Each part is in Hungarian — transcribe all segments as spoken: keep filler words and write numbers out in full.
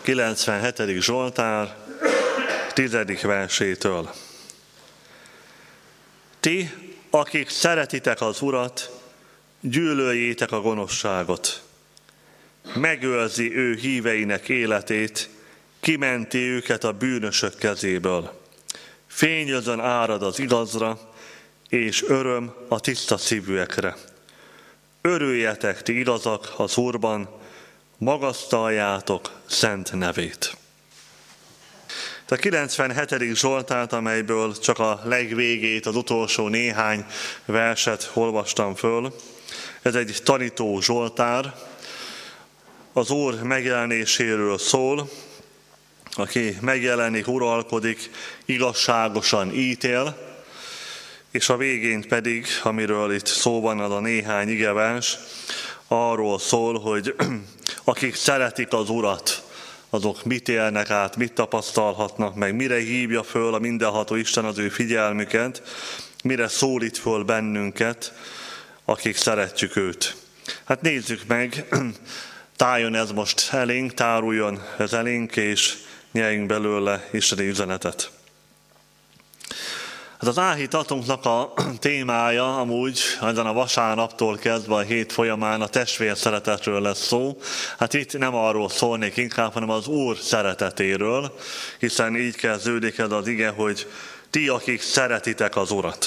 kilencvenhetedik Zsoltár tizedik versétől. Ti, akik szeretitek az Urat, gyűlöljétek a gonoszságot. Megőrzi ő híveinek életét, kimenti őket a bűnösök kezéből. Fényözön árad az igazra, és öröm a tiszta szívűekre. Örüljetek ti igazak az Úrban, magasztaljátok szent nevét. A kilencvenhetedik Zsoltárt, amelyből csak a legvégét, az utolsó néhány verset olvastam föl, ez egy tanító zsoltár, az Úr megjelenéséről szól, aki megjelenik, uralkodik, igazságosan ítél, és a végén pedig, amiről itt szó van, az a néhány igevers, arról szól, hogy akik szeretik az Urat, azok mit élnek át, mit tapasztalhatnak meg, mire hívja föl a mindenható Isten az ő figyelmüket, mire szólít föl bennünket, akik szeretjük őt. Hát nézzük meg, tájon ez most elénk, táruljon ez elénk, és nyeljünk belőle isteni üzenetet. Hát az áhítatunknak a témája amúgy ezen a vasárnaptól kezdve a hét folyamán a testvér szeretetről lesz szó. Hát itt nem arról szólnék inkább, hanem az Úr szeretetéről, hiszen így kezdődik ez az ige, hogy ti, akik szeretitek az Urat.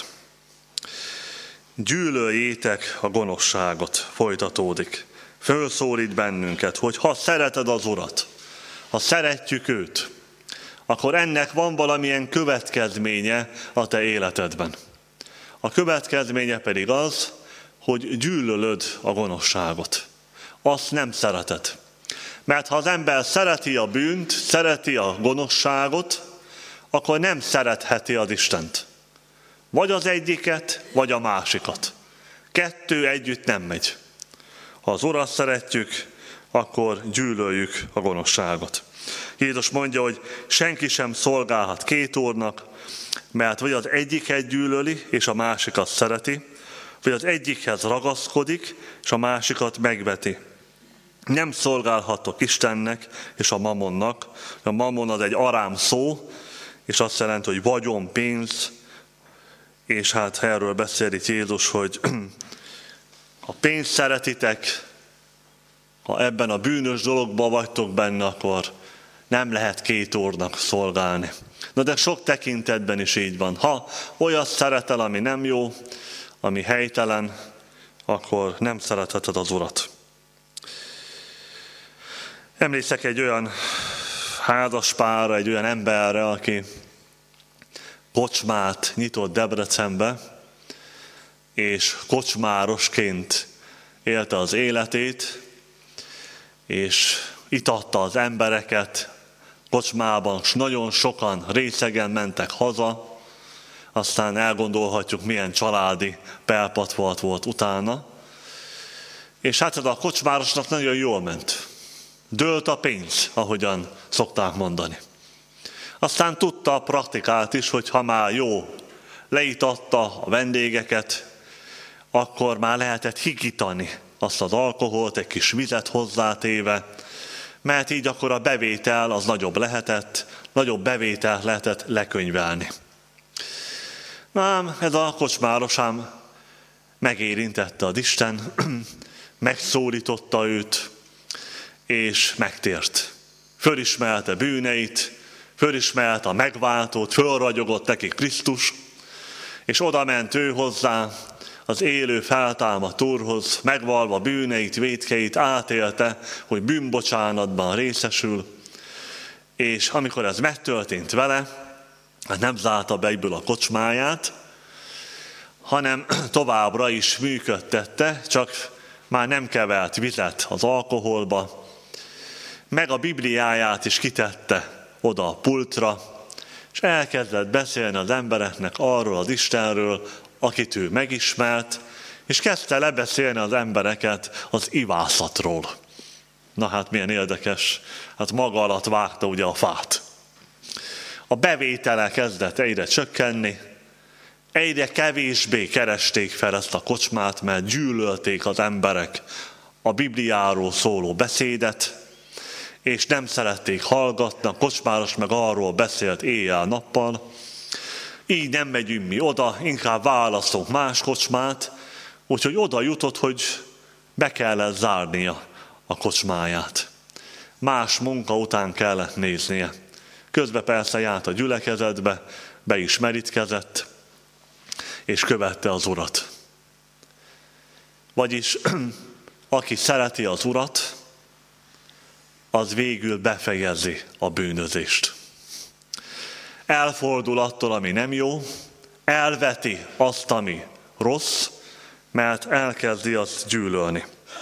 Gyűlöljétek a gonoszságot, folytatódik. Fölszólít bennünket, hogy ha szereted az Urat, ha szeretjük őt, akkor ennek van valamilyen következménye a te életedben. A következménye pedig az, hogy gyűlölöd a gonoszságot. Azt nem szereted. Mert ha az ember szereti a bűnt, szereti a gonoszságot, akkor nem szeretheti az Istent. Vagy az egyiket, vagy a másikat. Kettő együtt nem megy. Ha az Urat szeretjük, akkor gyűlöljük a gonoszságot. Jézus mondja, hogy senki sem szolgálhat két úrnak, mert vagy az egyiket gyűlöli, és a másikat szereti, vagy az egyikhez ragaszkodik, és a másikat megveti. Nem szolgálhatok Istennek és a mamonnak. A mamon az egy arám szó, és azt jelenti, hogy vagyon, pénz, és hát erről beszél itt Jézus, hogy ha pénzt szeretitek, ha ebben a bűnös dologban vagytok benne, akkor nem lehet két úrnak szolgálni. Na de sok tekintetben is így van. Ha olyat szeretel, ami nem jó, ami helytelen, akkor nem szeretheted az Urat. Emlékszek egy olyan házaspárra, egy olyan emberre, aki kocsmát nyitott Debrecenbe, és kocsmárosként élte az életét, és itatta az embereket kocsmában, és nagyon sokan részegen mentek haza, aztán elgondolhatjuk, milyen családi pelpatvolt volt utána. És hát ez a kocsmárosnak nagyon jól ment. Dőlt a pénz, ahogyan szokták mondani. Aztán tudta a praktikát is, hogy ha már jó leitatta a vendégeket, akkor már lehetett higítani azt az alkoholt, egy kis vizet hozzátéve, mert így akkor a bevétel az nagyobb lehetett, nagyobb bevétel lehetett lekönyvelni. Ám ez a kocsmáros ám megérintette az Isten, megszólította őt, és megtért. Fölismerte bűneit, fölismerte a megváltót, fölragyogott nekik Krisztus, és oda ment ő hozzá, az élő feltámadt Úrhoz, megvalva bűneit, vétkeit, átélte, hogy bűnbocsánatban részesül, és amikor ez megtörtént vele, hát nem zárta be egyből a kocsmáját, hanem továbbra is működtette, csak már nem kevert vizet az alkoholba, meg a Bibliáját is kitette oda a pultra, és elkezdett beszélni az embereknek arról az Istenről, akit ő megismert, és kezdte lebeszélni az embereket az ivászatról. Na hát milyen érdekes, hát maga alatt vágta ugye a fát. A bevétele kezdett egyre csökkenni, egyre kevésbé keresték fel ezt a kocsmát, mert gyűlölték az emberek a Bibliáról szóló beszédet, és nem szerették hallgatni, a kocsmáros meg arról beszélt éjjel-nappal. Így nem megyünk mi oda, inkább választunk más kocsmát, úgyhogy oda jutott, hogy be kellett zárnia a kocsmáját. Más munka után kellett néznie. Közben persze járt a gyülekezetbe, be is merítkezett, és követte az Urat. Vagyis aki szereti az Urat, az végül befejezi a bűnözést. Elfordul attól, ami nem jó, elveti azt, ami rossz, mert elkezdi azt gyűlölni.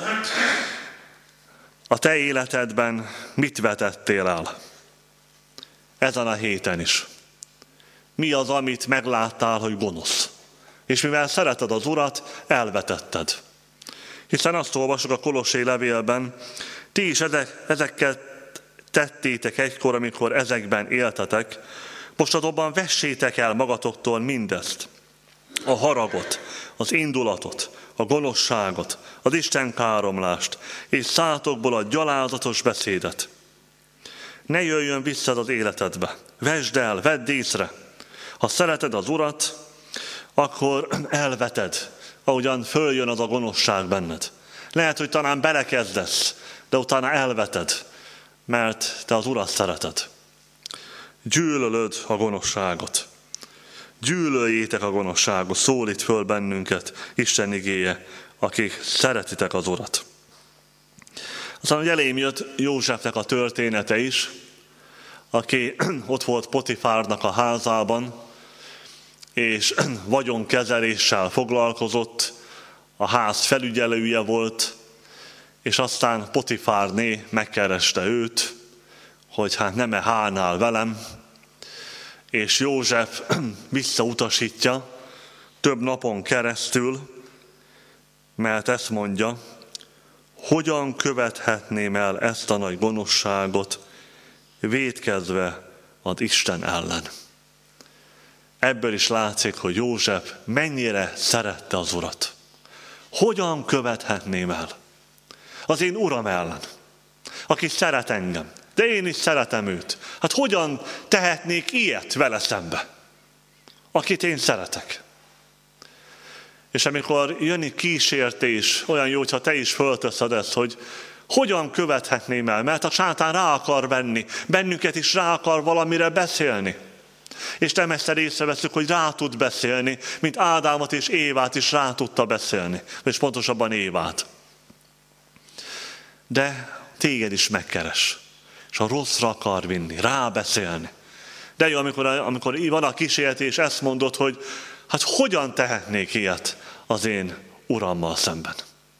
A te életedben mit vetettél el? Ezen a héten is. Mi az, amit megláttál, hogy gonosz? És mivel szereted az Urat, elvetetted. Hiszen azt olvasok a Kolossé levélben, ti is ezek, ezeket tettétek egykor, amikor ezekben éltetek, mostanában vessétek el magatoktól mindezt. A haragot, az indulatot, a gonoszságot, az istenkáromlást, és szátokból a gyalázatos beszédet. Ne jöjjön vissza az életedbe. Vesd el, vedd észre. Ha szereted az Urat, akkor elveted, ahogyan följön az a gonoszság benned. Lehet, hogy talán belekezdesz, de utána elveted, mert te az Urat szereted. Gyűlölöd a gonoszságot. Gyűlöljétek a gonoszságot, szólít föl bennünket Isten igéje, akik szeretitek az Urat. Aztán, hogy elém jött Józsefnek a története is, aki ott volt Potifárnak a házában, és vagyonkezeléssel foglalkozott, a ház felügyelője volt, és aztán Potifárné megkereste őt, hogy hát nem-e hálnál velem, és József visszautasítja több napon keresztül, mert ezt mondja, hogyan követhetném el ezt a nagy gonoszságot, vétkezve az Isten ellen. Ebből is látszik, hogy József mennyire szerette az Urat. Hogyan követhetném el? Az én Uram ellen, aki szeret engem, de én is szeretem őt. Hát hogyan tehetnék ilyet vele szembe, akit én szeretek? És amikor jön kísértés, olyan jó, hogyha te is fölteszed ezt, hogy hogyan követhetném el, mert a sátán rá akar venni, bennünket is rá akar valamire beszélni. És nem egyszer észreveszünk, hogy rá tud beszélni, mint Ádámot és Évát is rá tudta beszélni, és pontosabban Évát. De téged is megkeres, és a rosszra akar vinni, rábeszélni. De jó, amikor, amikor van a kísértés, ezt mondod, hogy hát hogyan tehetnék ilyet az én Urammal szemben?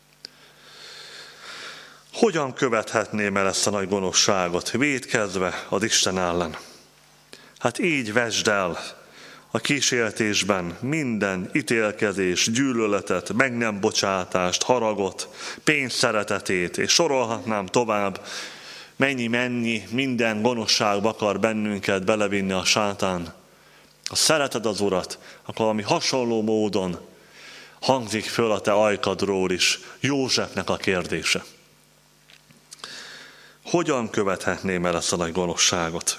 Hogyan követhetném el ezt a nagy gonoszságot, vétkezve az Isten ellen? Hát így vesd el a kísértésben minden ítélkezés, gyűlöletet, meg nem bocsátást, haragot, pénz szeretetét, és sorolhatnám tovább, mennyi-mennyi minden gonoszságba akar bennünket belevinni a sátán. Ha szereted az Urat, akkor valami hasonló módon hangzik föl a te ajkadról is Józsefnek a kérdése. Hogyan követhetném el ezt a nagy gonoszságot?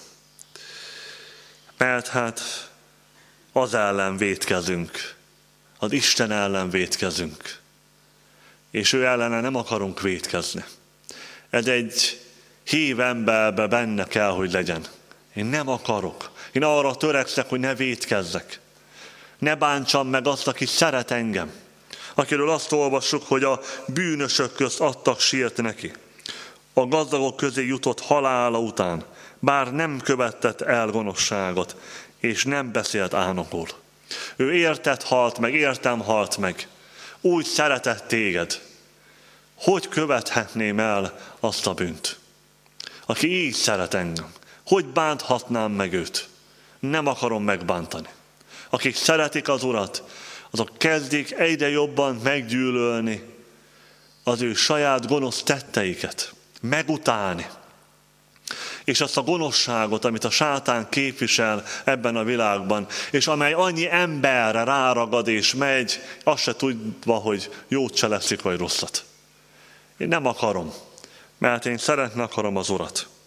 Mert hát az ellen vétkezünk, az Isten ellen vétkezünk, és ő ellene nem akarunk vétkezni. Ez egy hív emberbe benne kell, hogy legyen. Én nem akarok. Én arra törekszek, hogy ne vétkezzek. Ne bántsam meg azt, aki szeret engem. Akiről azt olvassuk, hogy a bűnösök közt adtak sírt neki. A gazdagok közé jutott halála után, bár nem követett el gonoszságot, és nem beszélt álnokul. Ő érted halt meg, értem halt meg. Úgy szeretett téged. Hogy követhetném el azt a bűnt? Aki így szeret engem. Hogy bánthatnám meg őt? Nem akarom megbántani. Akik szeretik az Urat, azok kezdik egyre jobban meggyűlölni az ő saját gonosz tetteiket. Megutálni. És azt a gonoszságot, amit a sátán képvisel ebben a világban, és amely annyi emberre ráragad és megy, azt se tudva, hogy jót cselekszik vagy rosszat. Én nem akarom, mert én szeretni akarom az Urat.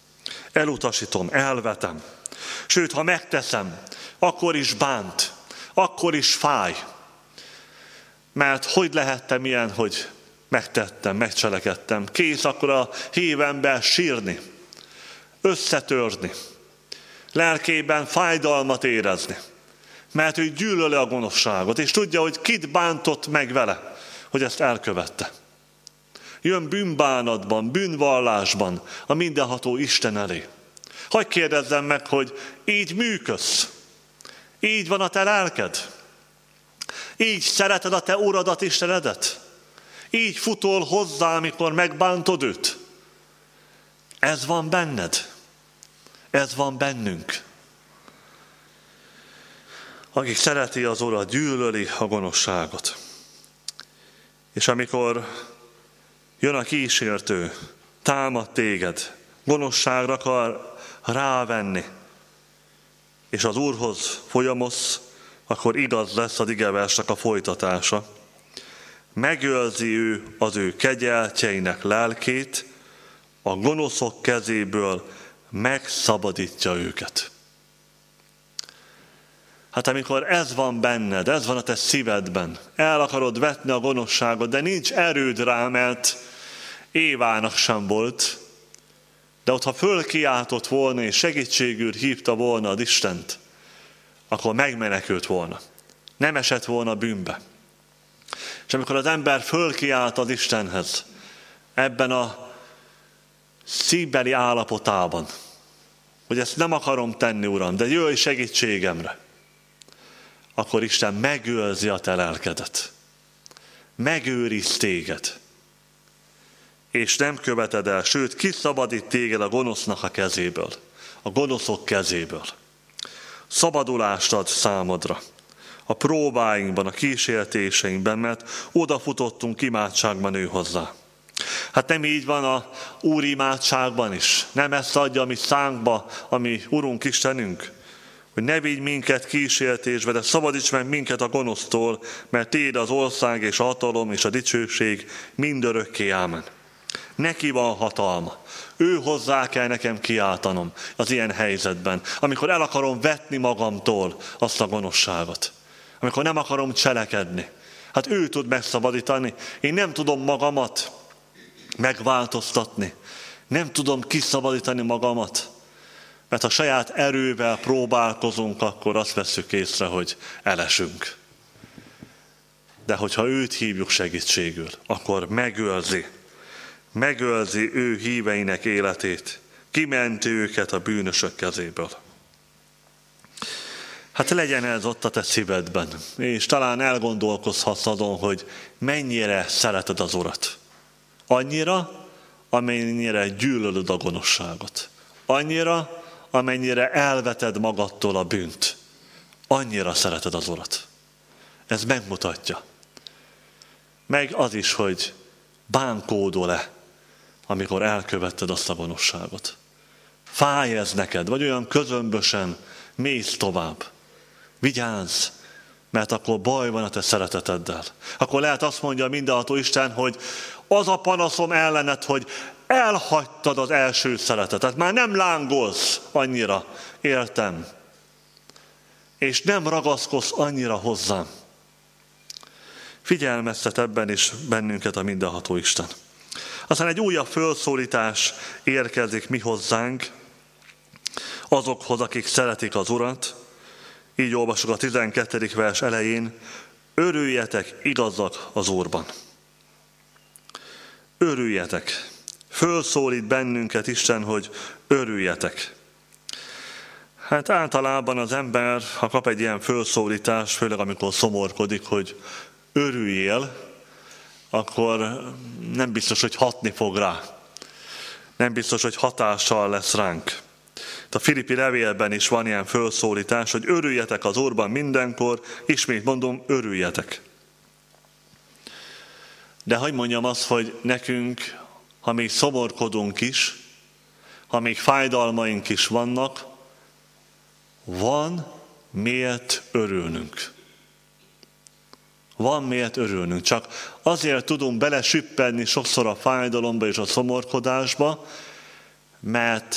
elutasítom, elvetem. Sőt, ha megteszem, akkor is bánt, akkor is fáj. Mert hogy lehettem ilyen, hogy megtettem, megcselekedtem. Kész akkor a hívember sírni, összetörni, lelkében fájdalmat érezni. Mert ő gyűlöli a gonoszságot, és tudja, hogy kit bántott meg vele, hogy ezt elkövette. Jön bűnbánatban, bűnvallásban a mindenható Isten elé. Hadd kérdezzem meg, hogy így működsz? Így van a te lelked? Így szereted a te Uradat, Istenedet? Így futol hozzá, amikor megbántod őt? Ez van benned? Ez van bennünk. Akik szereti az Urat, gyűlöli a gonoszságot. És amikor jön a kísértő, támad téged, gonoszságra akar rávenni, és az Úrhoz folyamosz, akkor igaz lesz az igeversnek a folytatása. Megőrzi ő az ő kegyeltjeinek lelkét, a gonoszok kezéből megszabadítja őket. Hát amikor ez van benned, ez van a te szívedben, el akarod vetni a gonoszságot, de nincs erőd rá, mert Évának sem volt, de ott ha fölkiáltott volna és segítségül hívta volna az Istent, akkor megmenekült volna. Nem esett volna bűnbe. És amikor az ember fölkiált az Istenhez, ebben a szívbeli állapotában, hogy ezt nem akarom tenni, Uram, de jöjj segítségemre, akkor Isten megőrzi a te lelkedet. Megőriz téged. És nem követed el, sőt, kiszabadít téged a gonosznak a kezéből, a gonoszok kezéből. Szabadulást ad számodra a próbáinkban, a kísértéseinkben, mert odafutottunk imádságban ő hozzá. Hát nem így van a Úr imádságban is. Nem ezt adja a mi szánkba, ami Urunk Istenünk, hogy ne vigy minket kísértésbe, de szabadíts meg minket a gonosztól, mert tiéd az ország és a hatalom és a dicsőség mindörökké, ámen. Neki van hatalma. Ő hozzá kell nekem kiáltanom az ilyen helyzetben, amikor el akarom vetni magamtól azt a gonoszságot, amikor nem akarom cselekedni. Hát ő tud megszabadítani. Én nem tudom magamat megváltoztatni. Nem tudom kiszabadítani magamat. Mert ha saját erővel próbálkozunk, akkor azt vesszük észre, hogy elesünk. De hogyha őt hívjuk segítségül, akkor megőrzi. Megőrzi ő híveinek életét. Kimenti őket a bűnösök kezéből. Hát legyen ez ott a te szívedben, és talán elgondolkozhatsz azon, hogy mennyire szereted az Urat. Annyira, amennyire gyűlölöd a gonoszságot. Annyira, amennyire elveted magadtól a bűnt. Annyira szereted az Urat. Ez megmutatja. Meg az is, hogy bánkódol-e, amikor elkövetted azt a gonoszságot. Fáj ez neked, vagy olyan közömbösen mész tovább. Vigyázz, mert akkor baj van a te szereteteddel. Akkor lehet azt mondja mindenható Isten, hogy az a panaszom ellened, hogy elhagytad az első szeretetet. Már nem lángolsz annyira, értem. És nem ragaszkodsz annyira hozzám. Figyelmeztet ebben is bennünket a mindenható Isten. Aztán egy újabb fölszólítás érkezik mi hozzánk, azokhoz, akik szeretik az Urat. Így olvasok a tizenkettedik vers elején, örüljetek igazak az Úrban. Örüljetek. Fölszólít bennünket Isten, hogy örüljetek. Hát általában az ember, ha kap egy ilyen fölszólítást, főleg amikor szomorkodik, hogy örüljél, akkor nem biztos, hogy hatni fog rá. Nem biztos, hogy hatással lesz ránk. A Filippi levélben is van ilyen fölszólítás, hogy örüljetek az Úrban mindenkor, ismét mondom, örüljetek. De hadd mondjam azt, hogy nekünk, ha még szomorkodunk is, ha még fájdalmaink is vannak, van miért örülnünk. Van miért örülnünk. Csak azért tudunk belesüppedni sokszor a fájdalomba és a szomorkodásba, mert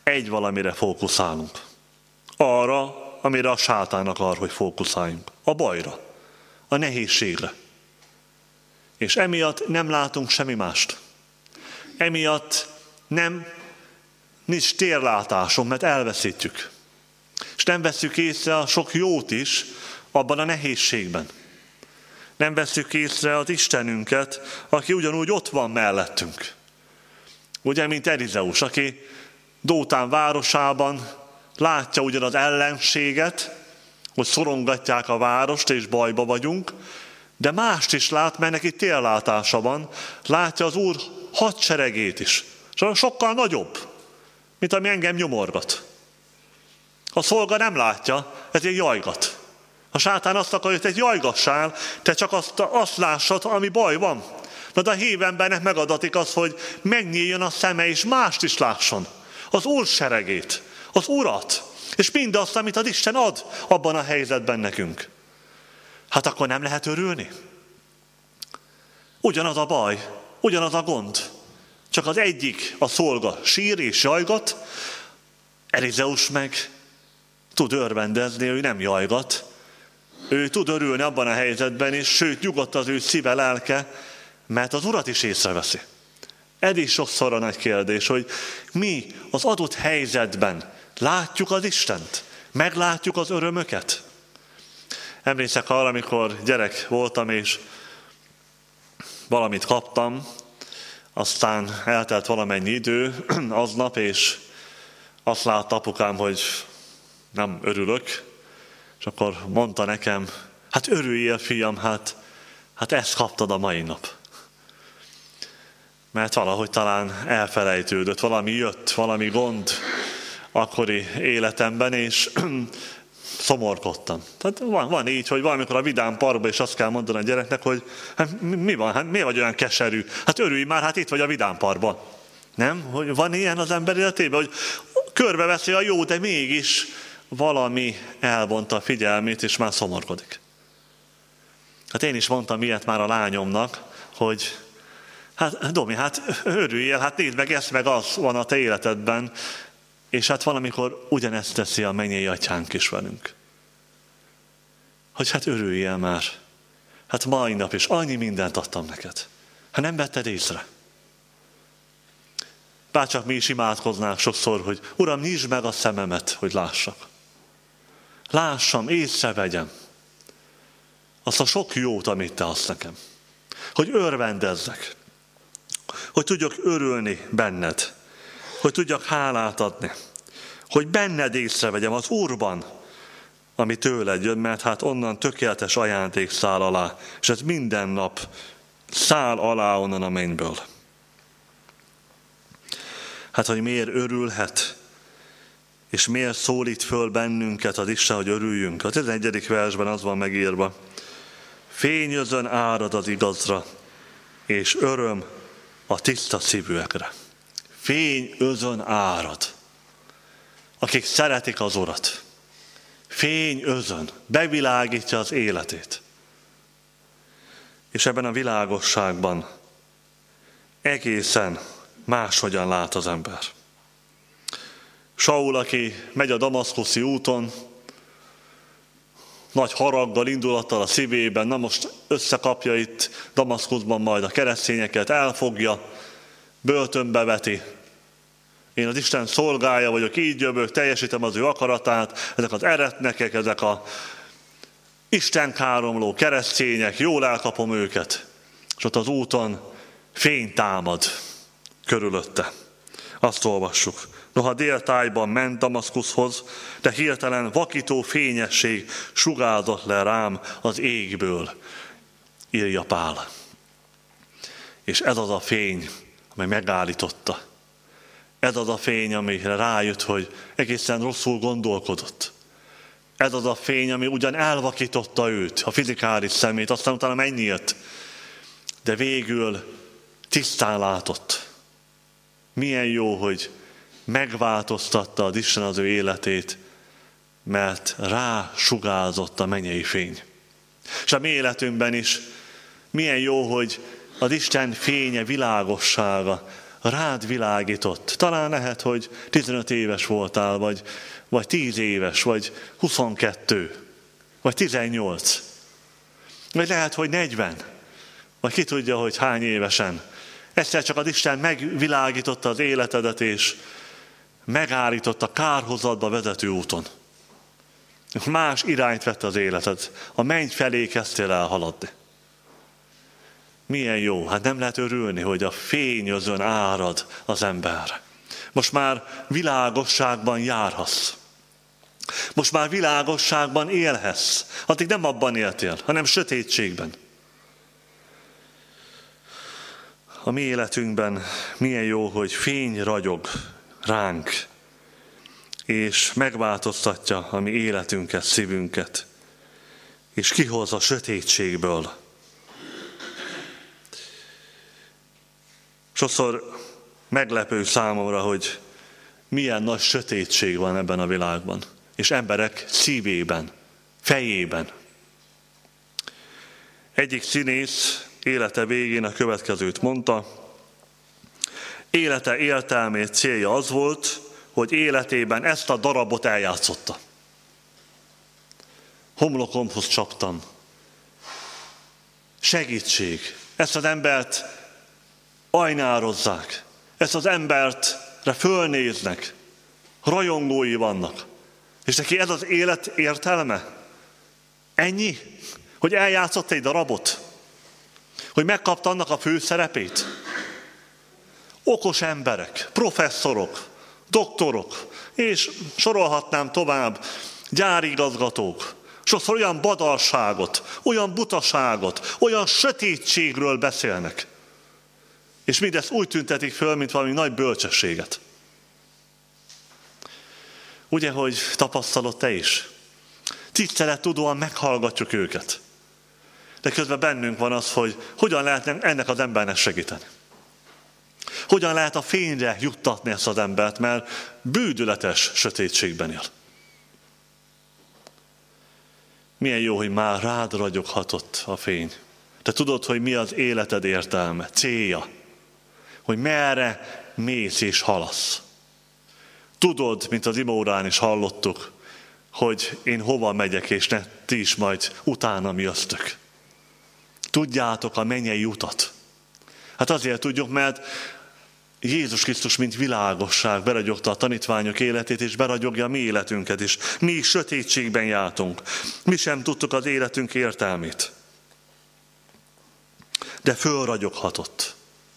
egy valamire fókuszálunk. Arra, amire a sátán akar, hogy fókuszáljunk. A bajra, a nehézségre. És emiatt nem látunk semmi mást. Emiatt nem, nincs térlátásunk, mert elveszítjük. És nem vesszük észre a sok jót is abban a nehézségben. Nem vesszük észre az Istenünket, aki ugyanúgy ott van mellettünk. Ugye, mint Elizeus, aki Dótán városában látja ugyan az ellenséget, hogy szorongatják a várost és bajba vagyunk, de mást is lát, mert neki térlátása van, látja az Úr hadseregét is. Sokkal nagyobb, mint ami engem nyomorgat. A szolga nem látja, ezért jajgat. A sátán azt akarja, hogy te jajgassál, te csak azt, azt lássad, ami baj van. Na de a hív embernek megadatik az, hogy megnyíljon a szeme, és mást is lásson. Az Úr seregét, az Urat, és mindazt, amit az Isten ad abban a helyzetben nekünk. Hát akkor nem lehet örülni? Ugyanaz a baj, ugyanaz a gond. Csak az egyik, a szolga sír és jajgat, Elizeus meg tud örvendezni, ő nem jajgat. Ő tud örülni abban a helyzetben, és sőt nyugodt az ő szíve, lelke, mert az Urat is észreveszi. Ez is sokszor a nagy kérdés, hogy mi az adott helyzetben látjuk az Istent, meglátjuk az örömöket. Emlékszek arra, amikor gyerek voltam, és valamit kaptam, aztán eltelt valamennyi idő aznap, és azt látta apukám, hogy nem örülök, és akkor mondta nekem, hát örüljél, fiam, hát, hát ezt kaptad a mai nap. Mert valahogy talán elfelejtődött, valami jött, valami gond akkori életemben, és szomorkodtam. Tehát van, van így, hogy valamikor a vidám parkban is azt kell mondani a gyereknek, hogy hát mi van, hát miért vagy olyan keserű? Hát örülj már, hát itt vagy a vidám parkban. Nem? Hogy van ilyen az ember életében, hogy körbeveszi a jó, de mégis valami elvonta a figyelmét, és már szomorkodik. Hát én is mondtam ilyet már a lányomnak, hogy hát Domi, hát örüljél, hát nézd meg, ez meg az van a te életedben, és hát valamikor ugyanezt teszi a mennyei atyánk is velünk. Hogy hát örüljél már. Hát mai nap is annyi mindent adtam neked. Hát nem vetted észre. Bárcsak mi is imádkoznánk sokszor, hogy Uram, nyisd meg a szememet, hogy lássak. Lássam, észrevegyem azt a sok jót, amit te adsz nekem. Hogy örvendezzek. Hogy tudjak örülni benned. Hogy tudjak hálát adni. Hogy benned észrevegyem az Úrban, ami tőled jön, mert hát onnan tökéletes ajándék száll alá, és ez minden nap száll alá onnan a mennyből. Hát, hogy miért örülhet, és miért szólít föl bennünket az Isten, hogy örüljünk. A tizenegyedik versben az van megírva, fényözön árad az igazra, és öröm a tiszta szívűekre. Fény özön árad, akik szeretik az Urat. Fény özön, bevilágítja az életét. És ebben a világosságban egészen máshogyan lát az ember. Saul, aki megy a damaszkuszi úton, nagy haraggal, indulattal a szívében, na most összekapja itt Damaszkuszban majd a keresztényeket, elfogja, börtönbe veti. Én az Isten szolgája vagyok, így jövök, teljesítem az ő akaratát, ezek az eretnekek, ezek a istenkáromló keresztények, jól elkapom őket. És ott az úton fény támad körülötte. Azt olvassuk. Noha déltájban ment Damaszkuszhoz, de hirtelen vakító fényesség sugárzott le rám az égből, írja Pál. És ez az a fény, amely megállította. Ez az a fény, amire rájött, hogy egészen rosszul gondolkodott. Ez az a fény, ami ugyan elvakította őt, a fizikális szemét, aztán utána megnyílt, de végül tisztán látott. Milyen jó, hogy megváltoztatta az Isten az ő életét, mert rá sugárzott a mennyei fény. És a mi életünkben is milyen jó, hogy az Isten fénye, világossága rád világított. Talán lehet, hogy tizenöt éves voltál, vagy, vagy tíz éves, vagy huszonkettő, vagy tizennyolc. Vagy lehet, hogy negyven, vagy ki tudja, hogy hány évesen. Egyszer csak az Isten megvilágította az életedet, és megállította kárhozatba vezető úton. Más irányt vett az életed. A menny felé kezdtél el haladni. Milyen jó, hát nem lehet örülni, hogy a fény özön árad az emberre. Most már világosságban járhatsz. Most már világosságban élhetsz. Addig nem abban éltél, hanem sötétségben. A mi életünkben milyen jó, hogy fény ragyog ránk, és megváltoztatja a mi életünket, szívünket, és kihoz a sötétségből. Sokszor meglepő számomra, hogy milyen nagy sötétség van ebben a világban, és emberek szívében, fejében. Egyik színész élete végén a következőt mondta: élete értelmét célja az volt, hogy életében ezt a darabot eljátszotta. Homlokomhoz csaptam. Segítség. Ezt az embert ajnározzák. Ezt az embertre fölnéznek. Rajongói vannak. És neki ez az élet értelme? Ennyi? Hogy eljátszott egy darabot? Hogy megkapta annak a főszerepét? Okos emberek, professzorok, doktorok, és sorolhatnám tovább, gyárigazgatók, sokszor olyan badalságot, olyan butaságot, olyan sötétségről beszélnek. És mindezt úgy tüntetik föl, mint valami nagy bölcsességet. Ugye, hogy tapasztalod te is? Tisztelettudóan meghallgatjuk őket. De közben bennünk van az, hogy hogyan lehetne ennek az embernek segíteni. Hogyan lehet a fényre juttatni ezt az embert, mert bűdületes sötétségben él. Milyen jó, hogy már rád ragyoghatott a fény. Te tudod, hogy mi az életed értelme, célja. Hogy merre mész és halasz. Tudod, mint az imórán is hallottuk, hogy én hova megyek, és ne ti is majd utánam jöztök. Tudjátok a mennyei utat. Hát azért tudjuk, mert Jézus Krisztus, mint világosság beragyogta a tanítványok életét, és beragyogja a mi életünket is. Mi is sötétségben jártunk. Mi sem tudtuk az életünk értelmét. De fölragyoghatott.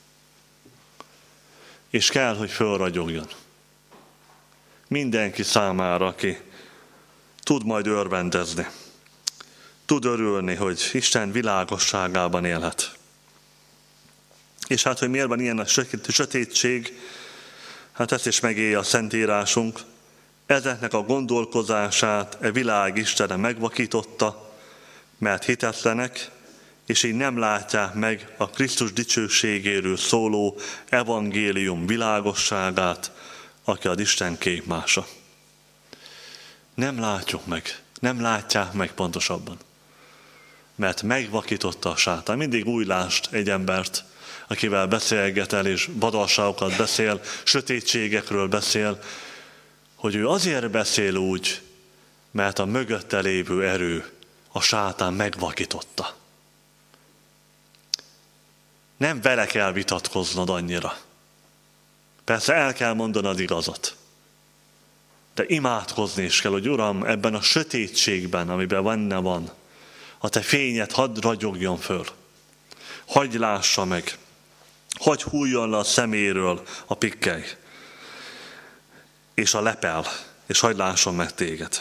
És kell, hogy fölragyogjon. Mindenki számára, aki tud majd örvendezni. Tud örülni, hogy Isten világosságában élhet. És hát, hogy miért van ilyen a sötétség, hát ezt is megélje a Szentírásunk. Ezeknek a gondolkozását e világ Istene megvakította, mert hitetlenek, és így nem látják meg a Krisztus dicsőségéről szóló evangélium világosságát, aki az Isten képmása. Nem látjuk meg, nem látják meg pontosabban. Mert megvakította a sátán. Mindig úgy lásd egy embert, akivel beszélgetel és badalságokat beszél, sötétségekről beszél, hogy ő azért beszél úgy, mert a mögötte lévő erő, a sátán megvakította. Nem vele kell vitatkoznod annyira. Persze el kell mondanod igazat. De imádkozni is kell, hogy Uram, ebben a sötétségben, amiben benne van, a te fényed hadd ragyogjon föl. Hadd lássa meg. Hadd hújjon le a szeméről a pikkely. És a lepel. És hadd lásson meg téged.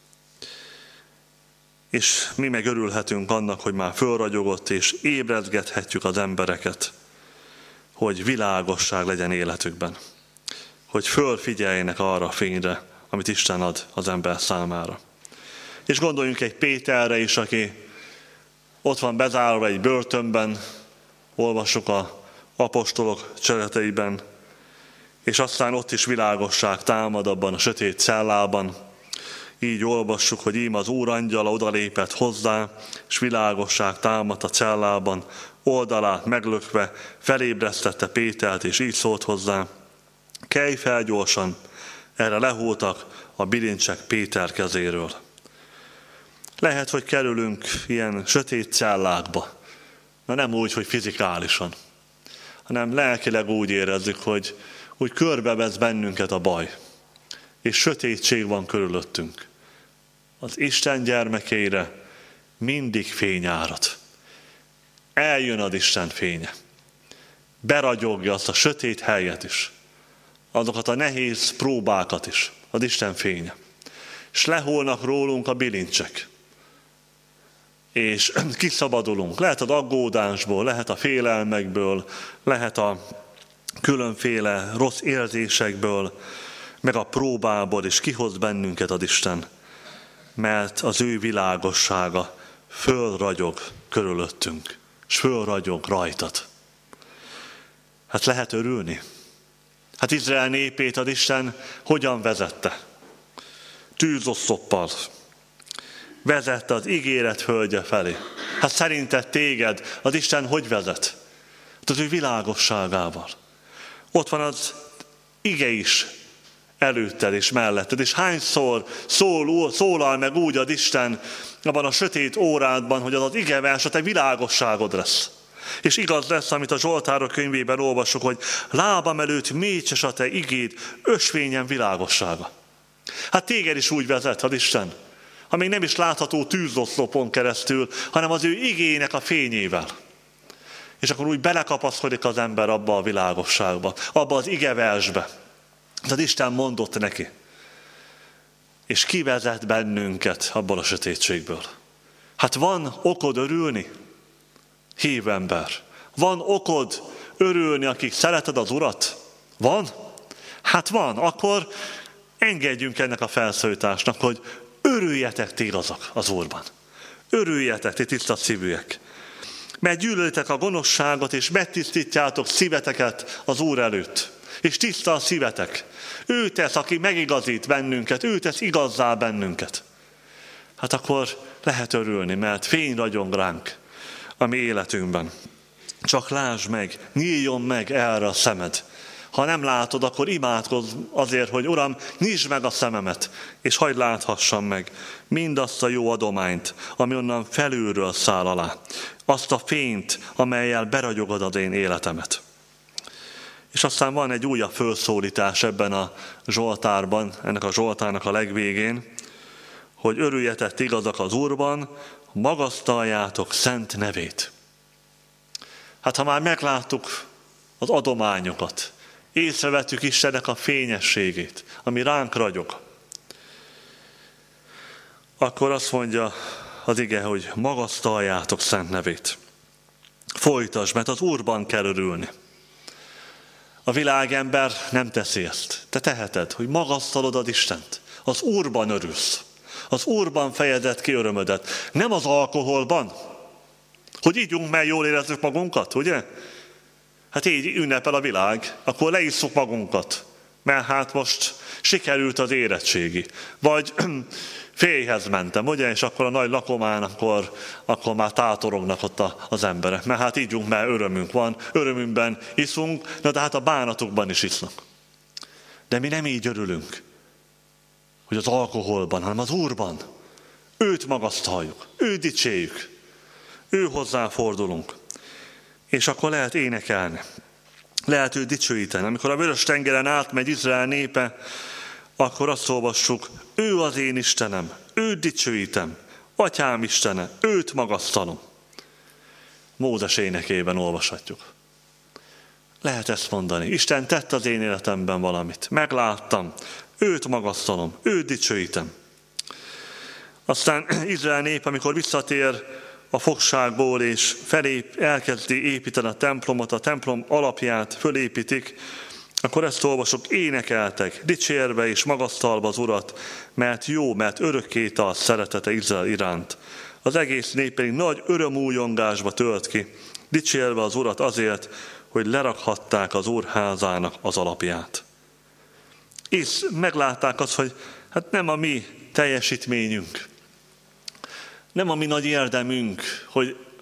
És mi meg örülhetünk annak, hogy már fölragyogott, és ébredgethetjük az embereket, hogy világosság legyen életükben. Hogy fölfigyeljenek arra a fényre, amit Isten ad az ember számára. És gondoljunk egy Péterre is, aki ott van bezárva egy börtönben, olvassuk a apostolok cselekedeteiben, és aztán ott is világosság támad abban a sötét cellában. Így olvassuk, hogy ím az Úr angyala odalépett hozzá, és világosság támadt a cellában, oldalát meglökve felébresztette Pétert, és így szólt hozzá: kelj fel gyorsan! Erre lehúltak a bilincsek Péter kezéről. Lehet, hogy kerülünk ilyen sötét cellákba, de nem úgy, hogy fizikálisan, hanem lelkileg úgy érezzük, hogy úgy körbevesz bennünket a baj, és sötétség van körülöttünk. Az Isten gyermekeire mindig fény árad. Eljön az Isten fénye. Beragyogja azt a sötét helyet is, azokat a nehéz próbákat is, az Isten fénye. És lehólnak rólunk a bilincsek. És kiszabadulunk. Lehet az aggódásból, lehet a félelmekből, lehet a különféle rossz érzésekből, meg a próbából, és kihoz bennünket az Isten, mert az ő világossága fölragyog körülöttünk, és fölragyog rajtad. Hát lehet örülni. Hát Izrael népét az Isten hogyan vezette? Tűzoszloppal. Vezette az ígéret földje felé. Hát szerinted téged az Isten hogy vezet? Az ő világosságával. Ott van az ige is előtted és melletted, és hányszor szól, szólal meg úgy az Isten abban a sötét órádban, hogy az az igevers a te világosságod lesz. És igaz lesz, amit a Zsoltárok könyvében olvasok, hogy lábam előtt mécses a te igéd, ösvényen világossága. Hát téged is úgy vezet az Isten, ha még nem is látható tűzoszlopon keresztül, hanem az ő igének a fényével. És akkor úgy belekapaszkodik az ember abba a világosságba, abba az igeversbe. Az Isten mondott neki. És kivezet bennünket abból a sötétségből. Hát van okod örülni, hív ember. Van okod örülni, akik szereted az Urat? Van? Hát van. Akkor engedjünk ennek a felszólításnak, hogy örüljetek ti azok az Úrban. Örüljetek ti tiszta szívűek. Mert gyűlölitek a gonoszságot, és megtisztítjátok szíveteket az Úr előtt. És tiszta a szívetek. Ő tesz, aki megigazít bennünket, ő tesz igazzá bennünket. Hát akkor lehet örülni, mert fény ragyog ránk a mi életünkben. Csak lásd meg, nyíljon meg erre a szemed. Ha nem látod, akkor imádkozz azért, hogy Uram, nyisd meg a szememet, és hagyd láthassam meg mindazt a jó adományt, ami onnan felülről száll alá. Azt a fényt, amellyel beragyogod az én életemet. És aztán van egy újabb felszólítás ebben a Zsoltárban, ennek a Zsoltárnak a legvégén, hogy örüljetek ti igazak az Úrban, magasztaljátok szent nevét. Hát ha már megláttuk az adományokat, észrevettük Istennek a fényességét, ami ránk ragyog, akkor azt mondja az ige, hogy magasztaljátok szent nevét. Folytasd, mert az Úrban kell örülni. A világember nem teszi ezt. Te teheted, hogy magasztalod az Istent. Az Úrban örülsz. Az Úrban fejezed ki örömödet. Nem az alkoholban. Hogy ígyunk, mert jól érezzük magunkat, ugye? Hát így ünnepel a világ. Akkor leisszuk magunkat. Mert hát most sikerült az érettségi. Vagy félyhez mentem, ugye? És akkor a nagy lakomán, akkor, akkor már tátorognak ott az emberek. Mert hát ígyunk, mert örömünk van. Örömünkben iszunk, de hát a bánatukban is isznak. De mi nem így örülünk, hogy az alkoholban, hanem az Úrban. Őt magasztaljuk, őt dicséljük, ő hozzá fordulunk. És akkor lehet énekelni, lehet őt dicsőíteni. Amikor a vörös tengeren átmegy Izrael népe, akkor azt olvassuk, ő az én Istenem, őt dicsőítem, Atyám Istene, őt magasztalom. Mózes énekében olvashatjuk. Lehet ezt mondani, Isten tett az én életemben valamit, megláttam, őt magasztalom, őt dicsőítem. Aztán Izrael nép, amikor visszatér a fogságból, és felép, elkezdi építeni a templomot, a templom alapját fölépítik, akkor ezt olvasok, énekeltek, dicsérve és magasztalva az Urat, mert jó, mert örökké tart szeretete Izrael iránt. Az egész nép pedig nagy örömújongásba tölt ki, dicsérve az Urat azért, hogy lerakhatták az Úr házának az alapját. És meglátták azt, hogy hát nem a mi teljesítményünk, nem a mi nagy érdemünk, hogy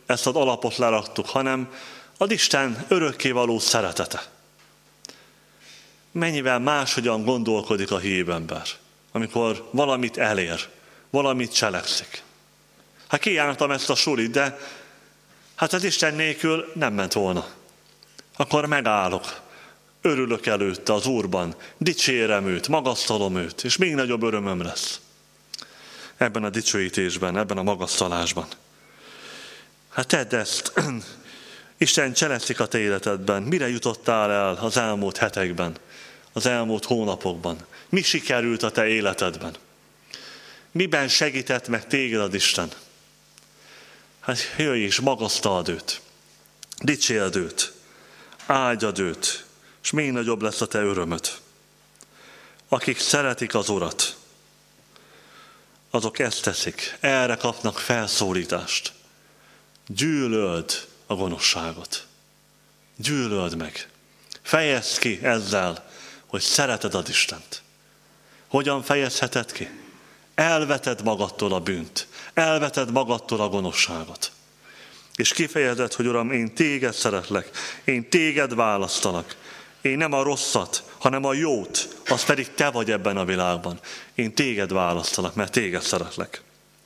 ezt az alapot leraktuk, hanem az Isten örökkévaló szeretete. Mennyivel máshogyan gondolkodik a hívő ember, amikor valamit elér, valamit cselekszik. Hát kijártam ezt a sulit, de hát az Isten nélkül nem ment volna. Akkor megállok, örülök előtte az Úrban, dicsérem őt, magasztalom őt, és még nagyobb örömöm lesz. Ebben a dicsőítésben, ebben a magasztalásban. Hát tedd ezt, Isten cselekszik a te életedben. Mire jutottál el az elmúlt hetekben, az elmúlt hónapokban? Mi sikerült a te életedben? Miben segített meg téged az Isten? Hát jöjj és magasztald őt, dicsérd őt, áldjad őt, és még nagyobb lesz a te örömöd. Akik szeretik az Urat, azok ezt teszik, erre kapnak felszólítást. Gyűlöld a gonoszságot. Gyűlöld meg. Fejezd ki ezzel, hogy szereted az Istent. Hogyan fejezheted ki? Elveted magadtól a bűnt. Elveted magadtól a gonoszságot. És kifejezed, hogy Uram, én téged szeretlek, én téged választalak. Én nem a rosszat, hanem a jót, az pedig te vagy ebben a világban. Én téged választalak, mert téged szeretlek.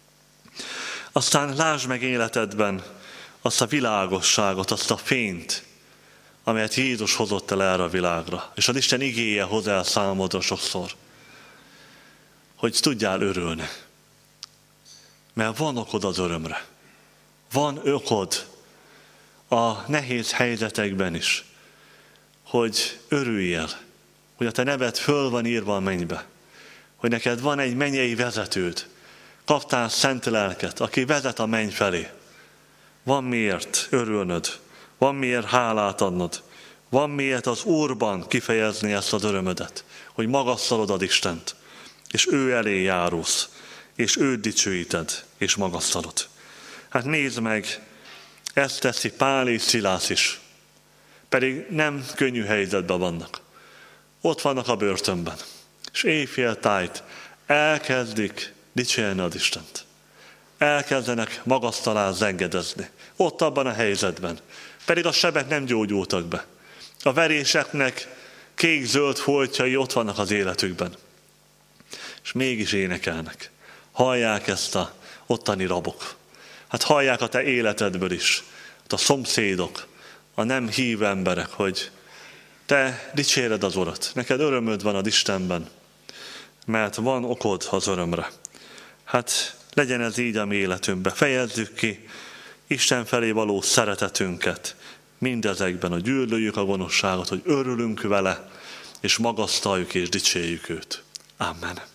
Aztán lásd meg életedben azt a világosságot, azt a fényt, amelyet Jézus hozott el erre a világra. És az Isten igéje hoz el számodra sokszor, hogy tudjál örülni. Mert van okod az örömre. Van okod a nehéz helyzetekben is, hogy örüljél, hogy a te neved föl van írva a mennybe, hogy neked van egy mennyei vezetőd, kaptál szent lelket, aki vezet a menny felé. Van miért örülnöd, van miért hálát adnod, van miért az Úrban kifejezni ezt az örömödet, hogy magasztalod az Istent, és ő elé járulsz, és őt dicsőíted, és magasztalod. Hát nézd meg, ezt teszi Pál és Szilász is, pedig nem könnyű helyzetben vannak. Ott vannak a börtönben, és éjféltájt elkezdik dicsérni az Istent. Elkezdenek magasztalást zengedezni. Ott abban a helyzetben. Pedig a sebek nem gyógyultak be. A veréseknek kék-zöld foltjai ott vannak az életükben. És mégis énekelnek. Hallják ezt a ottani rabok. Hát hallják a te életedből is. A szomszédok, a nem hívő emberek, hogy te dicséred az Urat. Neked örömöd van az Istenben, mert van okod az örömre. Hát legyen ez így a mi életünkben. Fejezzük ki Isten felé való szeretetünket mindezekben, hogy gyűlöljük a gonoszságot, hogy örülünk vele, és magasztaljuk és dicsérjük őt. Amen.